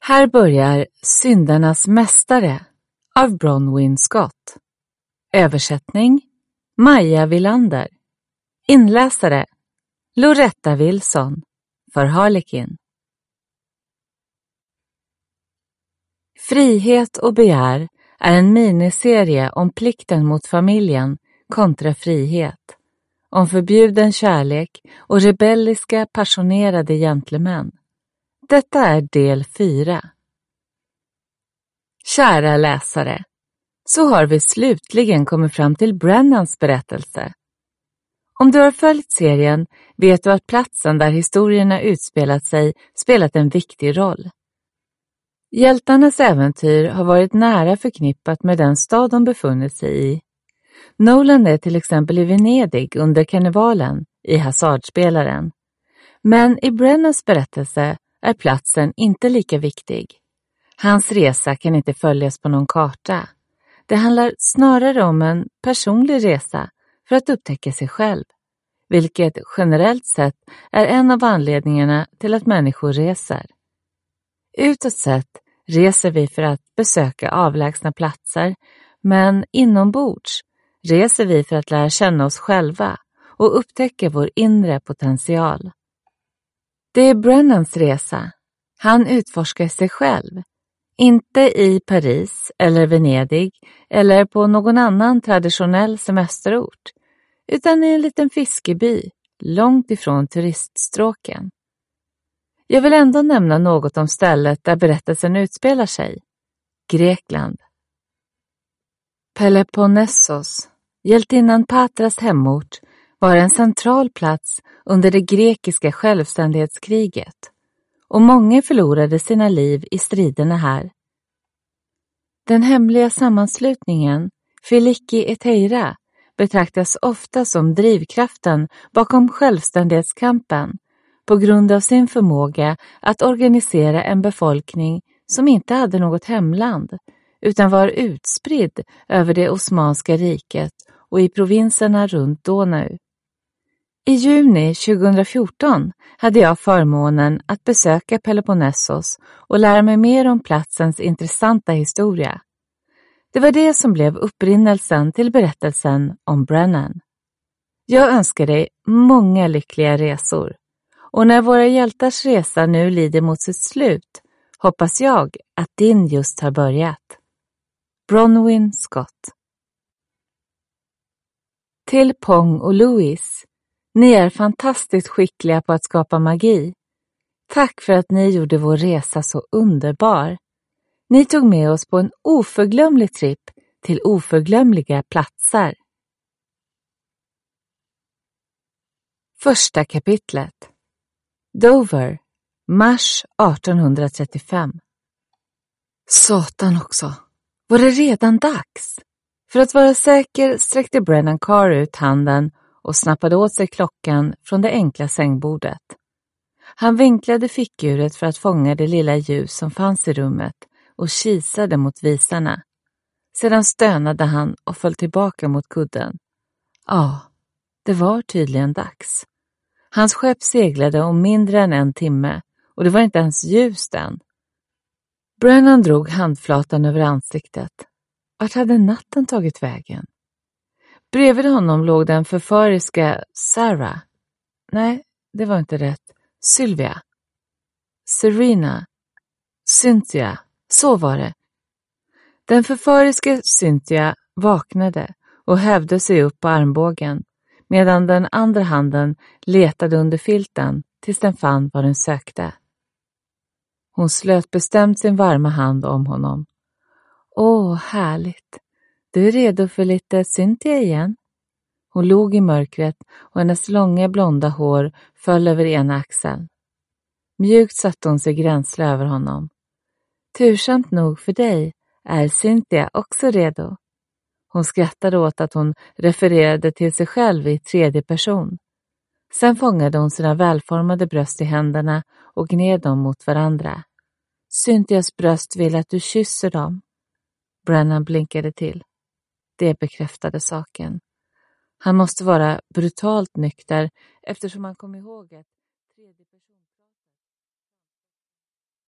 Här börjar Syndernas mästare av Bronwyn Scott. Översättning Maja Villander. Inläsare Loretta Wilson för Harlekin. Frihet och begär är en miniserie om plikten mot familjen kontra frihet. Om förbjuden kärlek och rebelliska passionerade gentlemän. Detta är del 4. Kära läsare, så har vi slutligen kommit fram till Brennans berättelse. Om du har följt serien vet du att platsen där historierna utspelat sig spelat en viktig roll. Hjältarnas äventyr har varit nära förknippat med den stad de befunnit sig i. Nolan är till exempel i Venedig under karnevalen i Hasardspelaren. Men i Brennans berättelse är platsen inte lika viktig. Hans resa kan inte följas på någon karta. Det handlar snarare om en personlig resa för att upptäcka sig själv, vilket generellt sett är en av anledningarna till att människor reser. Utåt sett reser vi för att besöka avlägsna platser, men inombords reser vi för att lära känna oss själva och upptäcka vår inre potential. Det är Brennans resa. Han utforskar sig själv. Inte i Paris eller Venedig eller på någon annan traditionell semesterort, utan i en liten fiskeby långt ifrån turiststråken. Jag vill ändå nämna något om stället där berättelsen utspelar sig. Grekland. Peloponnesos, hjältinnan Patras hemort, var en central plats under det grekiska självständighetskriget och många förlorade sina liv i striderna här. Den hemliga sammanslutningen Filiki Eteira betraktas ofta som drivkraften bakom självständighetskampen på grund av sin förmåga att organisera en befolkning som inte hade något hemland utan var utspridd över det Osmanska riket och i provinserna runt Donau. I juni 2014 hade jag förmånen att besöka Peloponnesos och lära mig mer om platsens intressanta historia. Det var det som blev upprinnelsen till berättelsen om Brennan. Jag önskar dig många lyckliga resor. Och när våra hjältars resa nu lider mot sitt slut hoppas jag att din just har börjat. Bronwyn Scott. Till Pong och Louise. Ni är fantastiskt skickliga på att skapa magi. Tack för att ni gjorde vår resa så underbar. Ni tog med oss på en oförglömlig tripp till oförglömliga platser. Första kapitlet. Dover, mars 1835. Satan också. Var det redan dags? För att vara säker sträckte Brennan Carr ut handen och snappade åt sig klockan från det enkla sängbordet. Han vinklade fickuret för att fånga det lilla ljus som fanns i rummet och kisade mot visarna. Sedan stönade han och föll tillbaka mot kudden. Ja, det var tydligen dags. Hans skepp seglade om mindre än en timme och det var inte ens ljust än. Brennan drog handflatan över ansiktet. Vart hade natten tagit vägen? Bredvid honom låg den förföriska Sarah. Nej, det var inte rätt. Sylvia. Serena. Cynthia. Så var det. Den förföriska Cynthia vaknade och hävde sig upp på armbågen medan den andra handen letade under filten tills den fann vad den sökte. Hon slöt bestämt sin varma hand om honom. Åh, härligt. Du är redo för lite Cynthia igen? Hon log i mörkret och hennes långa blonda hår föll över ena axeln. Mjukt satte hon sig gränsle över honom. Tursamt nog för dig är Cynthia också redo. Hon skrattade åt att hon refererade till sig själv i tredje person. Sen fångade hon sina välformade bröst i händerna och gned dem mot varandra. Cynthias bröst vill att du kysser dem. Brennan blinkade till. Det bekräftade saken. Han måste vara brutalt nykter eftersom han kom ihåg att tredje person